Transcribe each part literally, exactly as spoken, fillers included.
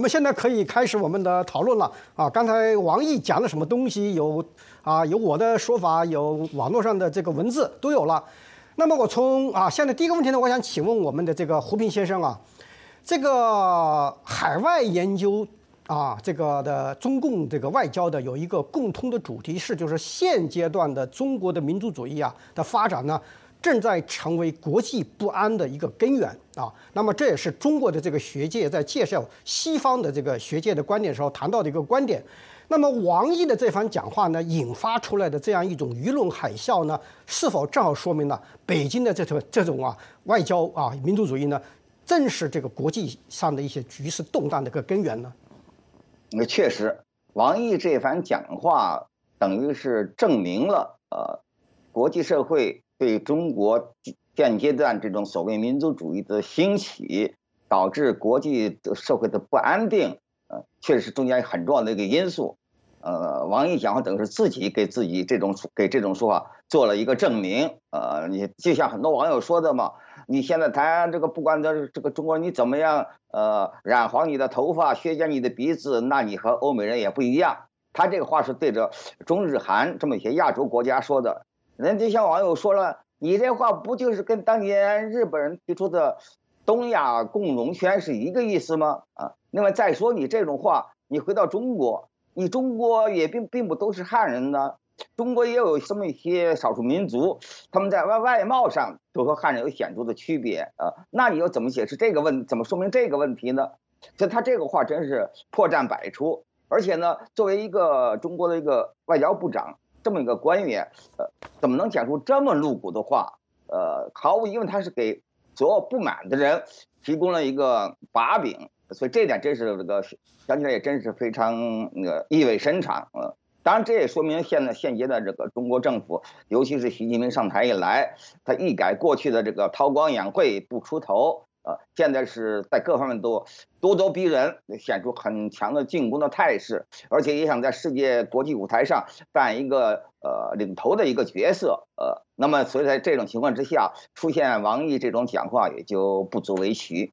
们现在可以开始我们的讨论了啊！刚才王毅讲了什么东西？有啊，有我的说法，有网络上的这个文字都有了。那么我从啊，现在第一个问题呢，我想请问我们的这个胡平先生啊，这个海外研究啊，这个的中共这个外交的有一个共通的主题是，就是现阶段的中国的民族主义啊的发展呢，正在成为国际不安的一个根源啊。那么这也是中国的这个学界在介绍西方的这个学界的观点的时候谈到的一个观点。那么王毅的这番讲话呢，引发出来的这样一种舆论海啸呢，是否正好说明了北京的这种这种啊外交啊民族主义呢，正是这个国际上的一些局势动荡的一个根源呢？ 那确实，王毅这番讲话等于是证明了呃，国际社会对中国现阶段这种所谓民族主义的兴起，导致国际社会的不安定，呃，确实是中间很重要的一个因素。呃，王毅讲话等于是自己给自己这种给这种说法做了一个证明。呃，你就像很多网友说的嘛，你现在谈这个，不管这这个中国你怎么样，呃，染黄你的头发，削尖你的鼻子，那你和欧美人也不一样。他这个话是对着中日韩这么一些亚洲国家说的。人就像网友说了，你这话不就是跟当年日本人提出的东亚共荣圈是一个意思吗？啊，那么再说你这种话，你回到中国。你中国也并并不都是汉人呢，中国也有这么一些少数民族，他们在外外貌上都和汉人有显著的区别啊。那你又怎么解释这个问，怎么说明这个问题呢？所以他这个话真是破绽百出，而且呢，作为一个中国的一个外交部长这么一个官员，呃，怎么能讲出这么露骨的话？呃，毫无疑问，他是给所有不满的人提供了一个把柄。所以这一点真是这个想起来也真是非常那个意味深长。呃，当然这也说明现在现阶段这个中国政府，尤其是习近平上台以来，他一改过去的这个韬光养晦不出头，呃，现在是在各方面都咄咄逼人，显出很强的进攻的态势，而且也想在世界国际舞台上扮一个呃领头的一个角色。呃，那么所以在这种情况之下，出现王毅这种讲话也就不足为奇。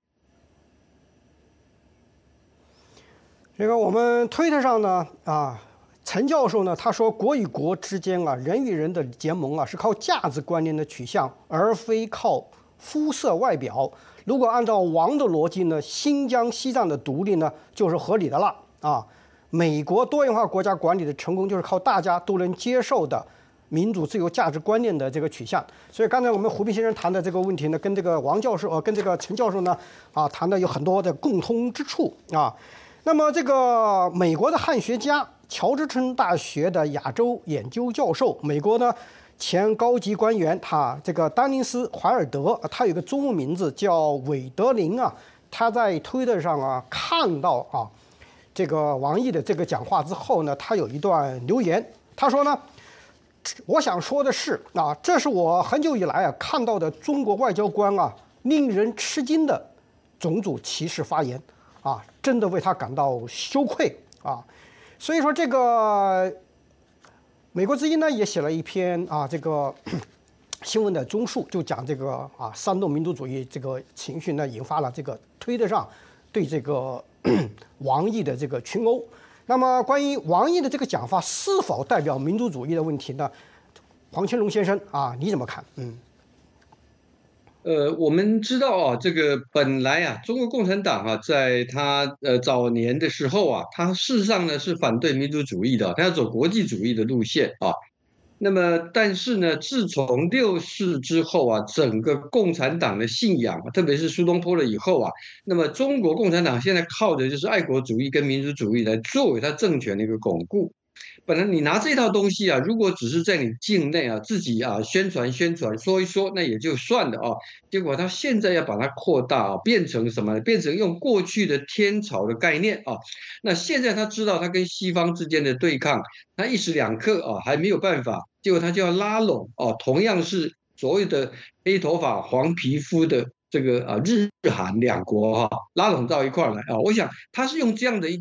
这个我们推特上呢，啊，陈教授呢，他说国与国之间啊，人与人的结盟啊，是靠价值观念的取向，而非靠肤色外表。如果按照王的逻辑呢，新疆、西藏的独立呢，就是合理的了啊。美国多元化国家管理的成功，就是靠大家都能接受的民主自由价值观念的这个取向。所以刚才我们胡平先生谈的这个问题呢，跟这个王教授呃，跟这个陈教授呢，啊，谈的有很多的共通之处啊。那么，这个美国的汉学家，乔治城大学的亚洲研究教授，美国呢前高级官员，他这个丹尼斯·怀尔德，他有个中文名字叫韦德林啊。他在推特上啊看到啊这个王毅的这个讲话之后呢，他有一段留言，他说呢，我想说的是啊，这是我很久以来啊看到的中国外交官啊令人吃惊的种族歧视发言。啊，真的为他感到羞愧啊！所以说，这个美国之音呢也写了一篇啊，这个新闻的综述，就讲这个啊煽动民族主义这个情绪呢，引发了这个推特上对这个王毅的这个群殴。那么，关于王毅的这个讲法是否代表民族主义的问题呢？黄乾隆先生啊，你怎么看？嗯。 呃，我们知道啊，这个本来啊，中国共产党啊，在他呃早年的时候啊，他事实上呢是反对民族主义的，他要走国际主义的路线啊。那么，但是呢，自从六四之后啊，整个共产党的信仰，特别是苏东坡了以后啊，那么中国共产党现在靠的就是爱国主义跟民族主义来作为他政权的一个巩固。本来你拿这套东西啊，如果只是在你境内啊自己啊宣传宣传说一说，那也就算了啊。结果他现在要把它扩大啊，变成什么？变成用过去的天朝的概念啊。那现在他知道他跟西方之间的对抗，他一时两刻啊还没有办法，结果他就要拉拢啊，同样是所谓的黑头发黄皮肤的这个啊日韩两国哈、啊、拉拢到一块来啊。我想他是用这样的一个。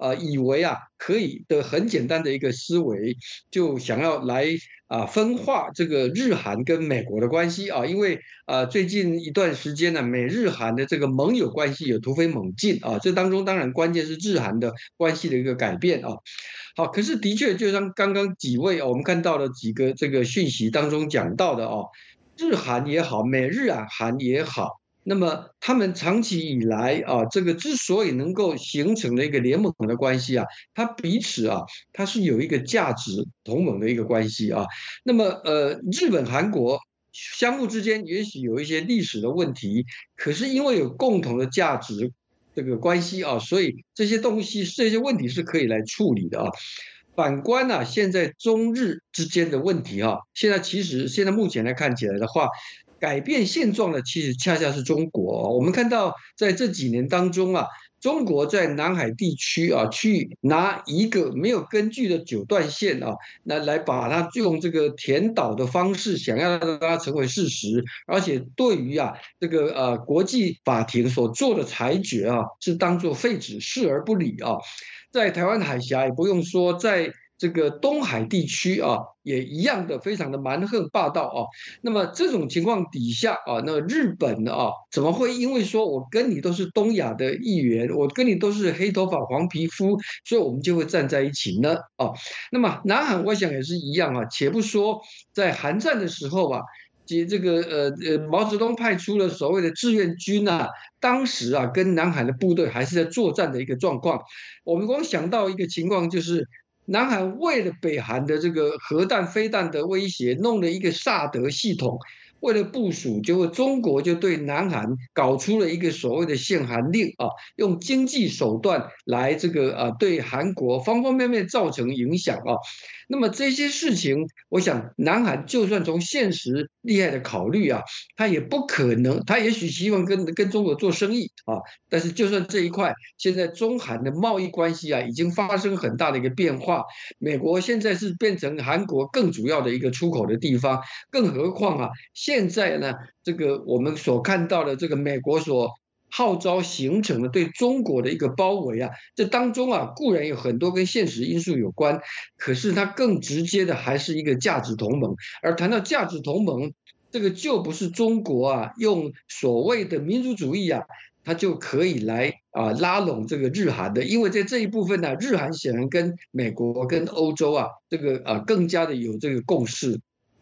呃以为啊可以的很简单的一个思维，就想要来啊分化这个日韩跟美国的关系啊，因为呃最近一段时间呢，美日韩的这个盟友关系有突飞猛进啊，这当中当然关键是日韩的关系的一个改变啊。好，可是的确，就像刚刚几位哦，我们看到了几个这个讯息当中讲到的哦，日韩也好，美日啊韩也好，那么他们长期以来啊，这个之所以能够形成的一个联盟的关系啊，它彼此啊，它是有一个价值同盟的一个关系啊。那么呃，日本、韩国相互之间也许有一些历史的问题，可是因为有共同的价值这个关系啊，所以这些东西这些问题是可以来处理的啊。反观啊，现在中日之间的问题啊，现在其实现在目前来看起来的话，改变现状的其实恰恰是中国哦。我们看到在这几年当中啊，中国在南海地区啊，去拿一个没有根据的九段线啊，那来把它用这个填岛的方式，想要让它成为事实，而且对于啊这个呃国际法庭所做的裁决啊，是当作废纸，视而不理啊。在台湾海峡也不用说，在这个东海地区啊，也一样的非常的蛮横霸道啊。那么这种情况底下啊，那日本啊，怎么会因为说我跟你都是东亚的一员，我跟你都是黑头发黄皮肤，所以我们就会站在一起呢？啊，那么南韩我想也是一样啊。且不说在韩战的时候啊。及这个呃呃，毛泽东派出了所谓的志愿军啊，当时啊跟南海的部队还是在作战的一个状况。我们光想到一个情况，就是南韩为了北韩的这个核弹、飞弹的威胁，弄了一个萨德系统。为了部署，结果中国就对南韩搞出了一个所谓的限韩令啊，用经济手段来这个啊对韩国方方面面造成影响啊。那么这些事情，我想南韩就算从现实利害的考虑啊，他也不可能，他也许希望跟跟中国做生意啊，但是就算这一块，现在中韩的贸易关系啊，已经发生很大的一个变化，美国现在是变成韩国更主要的一个出口的地方，更何况啊，现在呢，这个我们所看到的这个美国所号召形成的对中国的一个包围啊，这当中啊固然有很多跟现实因素有关，可是它更直接的还是一个价值同盟。而谈到价值同盟，这个就不是中国啊用所谓的民族主义啊，它就可以来啊拉拢这个日韩的，因为在这一部分呢、啊，日韩显然跟美国跟欧洲啊这个啊更加的有这个共识。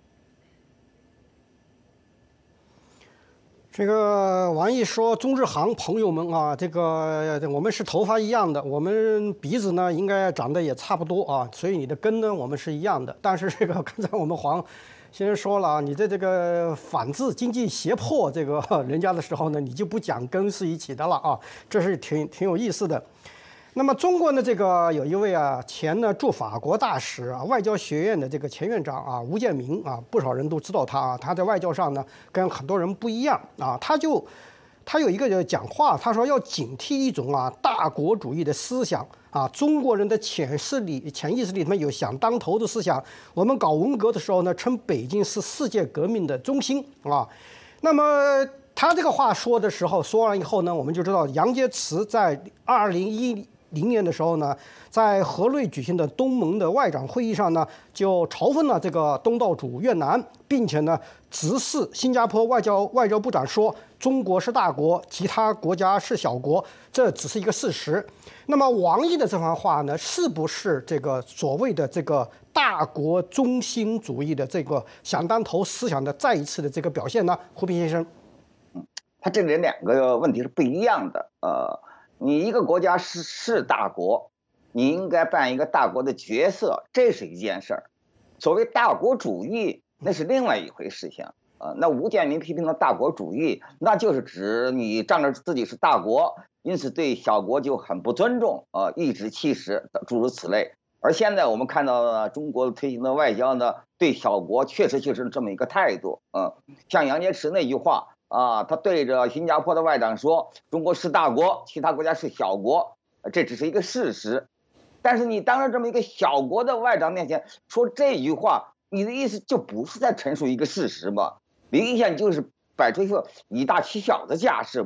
这个王毅说：“中日韩朋友们啊，这个我们是头发一样的，我们鼻子呢应该长得也差不多啊，所以你的根呢我们是一样的。但是这个刚才我们黄先生说了，你在这个反制经济胁迫这个人家的时候呢，你就不讲根是一起的了啊，这是挺挺有意思的。”那么中国呢，这个有一位啊前呢驻法国大使啊，外交学院的这个前院长啊，吴建民啊，不少人都知道他啊。他在外交上呢跟很多人不一样啊，他就他有一个讲话，他说要警惕一种啊大国主义的思想啊，中国人的潜势里潜意识里面有想当头的思想。我们搞文革的时候呢，称北京是世界革命的中心啊。那么他这个话说的时候，说完以后呢，我们就知道杨洁篪在二零一零年的时候呢，在河内举行的东盟的外长会议上呢，就嘲讽了这个东道主越南，并且呢，直视新加坡外交外交部长说，中国是大国，其他国家是小国，这只是一个事实。那么王毅的这番话呢，是不是这个所谓的这个大国中心主义的这个想当头思想的再一次的这个表现呢？胡平先生， 他这里两个问题是不一样的，呃。你一个国家是是大国，你应该扮一个大国的角色，这是一件事儿。所谓大国主义，那是另外一回事情。呃，那吴建民批评的大国主义，那就是指你仗着自己是大国，因此对小国就很不尊重，呃，颐指气使，诸如此类。而现在我们看到中国推行的外交呢，对小国确实就是这么一个态度。嗯、呃，像杨洁篪那句话。啊，他对着新加坡的外长说：“中国是大国，其他国家是小国，这只是一个事实。”但是你当着这么一个小国的外长面前说这句话，你的意思就不是在陈述一个事实吗？明显就是摆出一副以大欺小的架势嘛。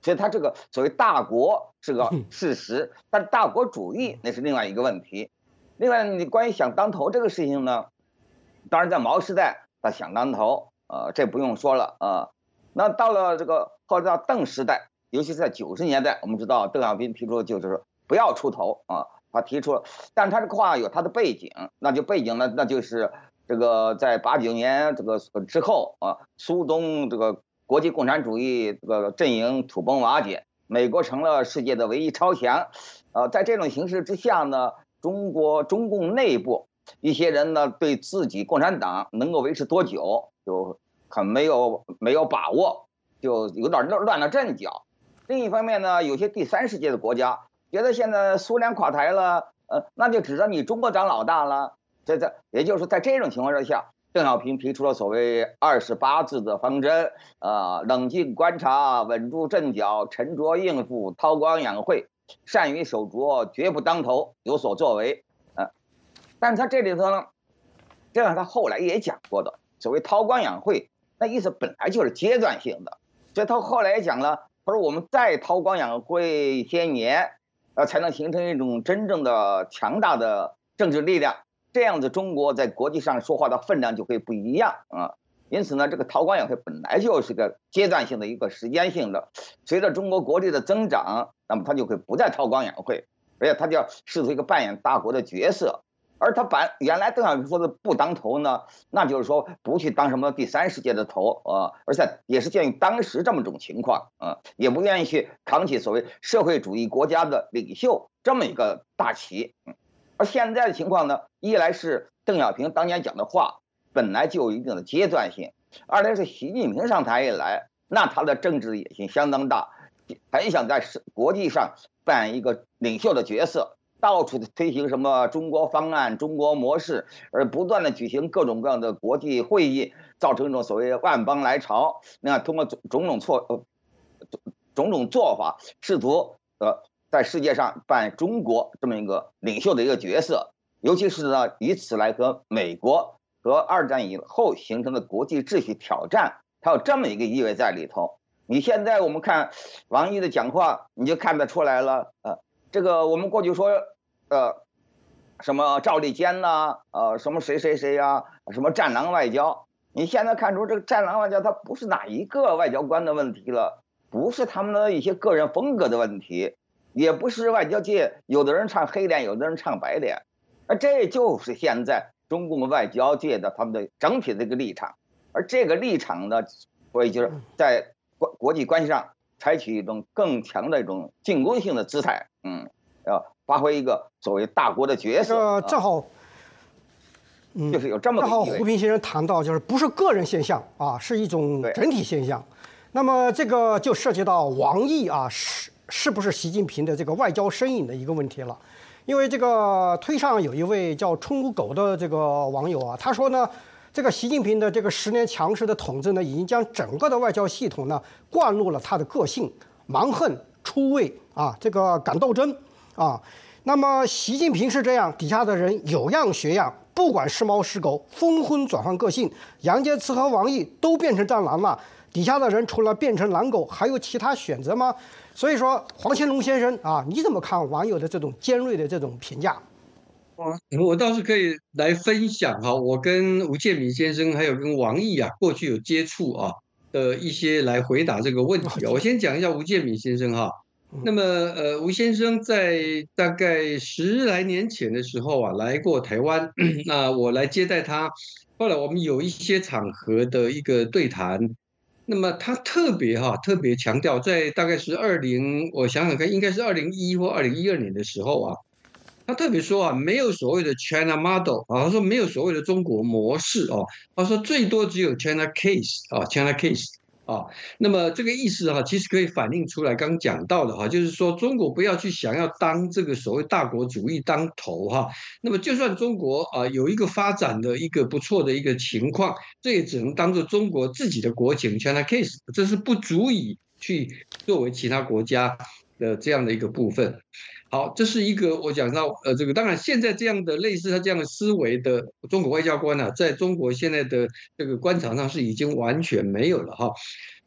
所以他这个所谓大国是个事实，但大国主义那是另外一个问题。另外，你关于想当头这个事情呢，当然在毛时代他想当头，呃，这不用说了啊、呃。那到了这个后来到邓时代，尤其是在九十年代，我们知道邓小平提出就是说不要出头啊，他提出了，但是他这个话有他的背景，那就背景呢，那就是这个在八九年这个之后啊，苏东这个国际共产主义这个阵营土崩瓦解，美国成了世界的唯一超强，呃，在这种形势之下呢，中国中共内部一些人呢，对自己共产党能够维持多久就很没有没有把握，就有点乱了阵脚。另一方面呢，有些第三世界的国家觉得现在苏联垮台了，呃，那就指着你中国当老大了。这这，也就是在这种情况之下，邓小平提出了所谓二十八字的方针，呃，冷静观察，稳住阵脚，沉着应付，韬光养晦，善于守拙，绝不当头，有所作为。呃，但是他这里头呢，这样他后来也讲过的，所谓韬光养晦，那意思本来就是阶段性的，所以他后来也讲了，他说我们再韬光养晦一些年，呃，才能形成一种真正的强大的政治力量。这样子，中国在国际上说话的分量就会不一样啊。因此呢，这个韬光养晦本来就是个阶段性的一个时间性的，随着中国国力的增长，那么他就会不再韬光养晦，而且他就要试图一个扮演大国的角色。而他把原来邓小平说的不当头呢，那就是说不去当什么第三世界的头啊，而且也是鉴于当时这么种情况啊，也不愿意去扛起所谓社会主义国家的领袖这么一个大旗。而现在的情况呢，一来是邓小平当年讲的话本来就有一定的阶段性，二来是习近平上台以来，那他的政治野心相当大，很想在国际上扮演一个领袖的角色，到处推行什么中国方案、中国模式，而不断的举行各种各样的国际会议，造成一种所谓万邦来朝。那通过种种错呃种种做法，试图呃在世界上扮演中国这么一个领袖的一个角色，尤其是呢以此来和美国和二战以后形成的国际秩序挑战，它有这么一个意味在里头。你现在我们看王毅的讲话，你就看得出来了，呃。这个我们过去说，呃，什么赵立坚呐、啊，呃，什么谁谁谁呀、啊，什么战狼外交，你现在看出这个战狼外交，它不是哪一个外交官的问题了，不是他们的一些个人风格的问题，也不是外交界有的人唱黑脸，有的人唱白脸，而这就是现在中共外交界的他们的整体的一个立场，而这个立场呢，所以就是在国国际关系上采取一种更强的一种进攻性的姿态。嗯，要发挥一个所谓大国的角色。 这正好， 嗯，就是有这么正好胡平先生谈到，就是不是个人现象啊，是一种整体现象。那么这个就涉及到王毅啊，是是不是习近平的这个外交身影的一个问题了。因为这个推上有一位叫春无狗的这个网友啊，他说呢，这个习近平的这个十年强势的统治呢，已经将整个的外交系统呢灌入了他的个性，蛮横、出位啊，这个敢斗争啊。那么习近平是这样，底下的人有样学样，不管是猫是狗，纷纷转换个性。杨洁篪和王毅都变成战狼了，底下的人除了变成狼狗，还有其他选择吗？所以说，黄乾隆先生啊，你怎么看网友的这种尖锐的这种评价？ 我倒是可以来分享哈，我跟吴建民先生还有跟王毅啊，过去有接触啊的一些来回答这个问题啊。我先讲一下吴建民先生哈。那么呃，吴先生在大概十来年前的时候啊，来过台湾，那我来接待他。后来我们有一些场合的一个对谈，那么他特别哈特别强调，在大概是二零，我想想看，应该是二零一或二零一二年的时候啊。他特别说啊，没有所谓的 China model 啊，他说没有所谓的中国模式哦，他说最多只有 China case 啊 ，China case 啊。那么这个意思哈，其实可以反映出来刚讲到的哈，就是说中国不要去想要当这个所谓大国主义当头哈。那么就算中国啊有一个发展的一个不错的一个情况，这也只能当做中国自己的国情 China case， 这是不足以去作为其他国家的这样的一个部分。好，这是一个我讲到，呃，这个当然现在这样的类似他这样的思维的中国外交官啊，在中国现在的这个官场上是已经完全没有了哈。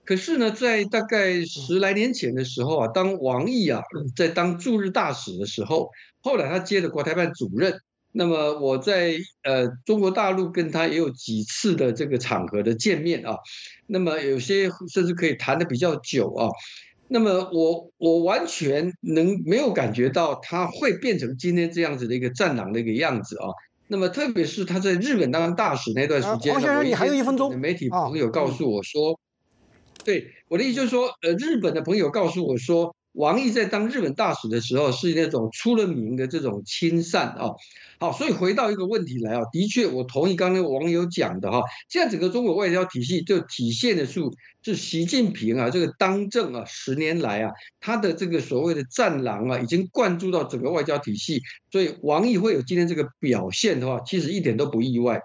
可是呢，在大概十来年前的时候啊，当王毅啊在当驻日大使的时候，后来他接了国台办主任。那么我在呃中国大陆跟他也有几次的这个场合的见面啊，那么有些甚至可以谈得比较久啊。那么我我完全能没有感觉到他会变成今天这样子的一个战狼的一个样子啊。那么特别是他在日本当大使那段时呃， 间呢， 黄先生，你还有一分钟我一些日本的媒体啊， 朋友告嗯诉我说。对，我的意思就是说，呃，日本的朋友告诉我说，王毅在当日本大使的时候是那种出了名的这种亲善啊。好，所以回到一个问题来啊，的确，我同意刚才网友讲的哈，现在整个中国外交体系就体现的是是习近平啊这个当政啊十年来啊，他的这个所谓的战狼啊，已经灌注到整个外交体系，所以王毅会有今天这个表现的话，其实一点都不意外。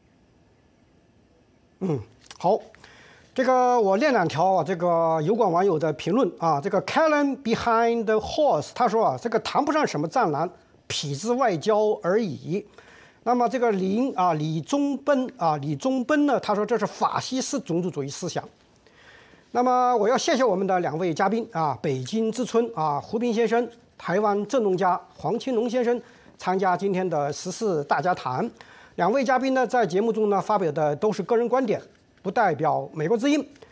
嗯，好。这个我念两条啊，这个油管网友的评论啊，这个 Callan Behind the Horse 他说啊，这个谈不上什么战狼，痞子外交而已。那么这个林啊李宗奔啊李宗奔呢，他说这是法西斯种族主义思想。那么我要谢谢我们的两位嘉宾啊，北京之春啊胡斌先生，台湾政论家黄青龙先生参加今天的时事大家谈。两位嘉宾呢在节目中呢发表的都是个人观点，不代表美国之音。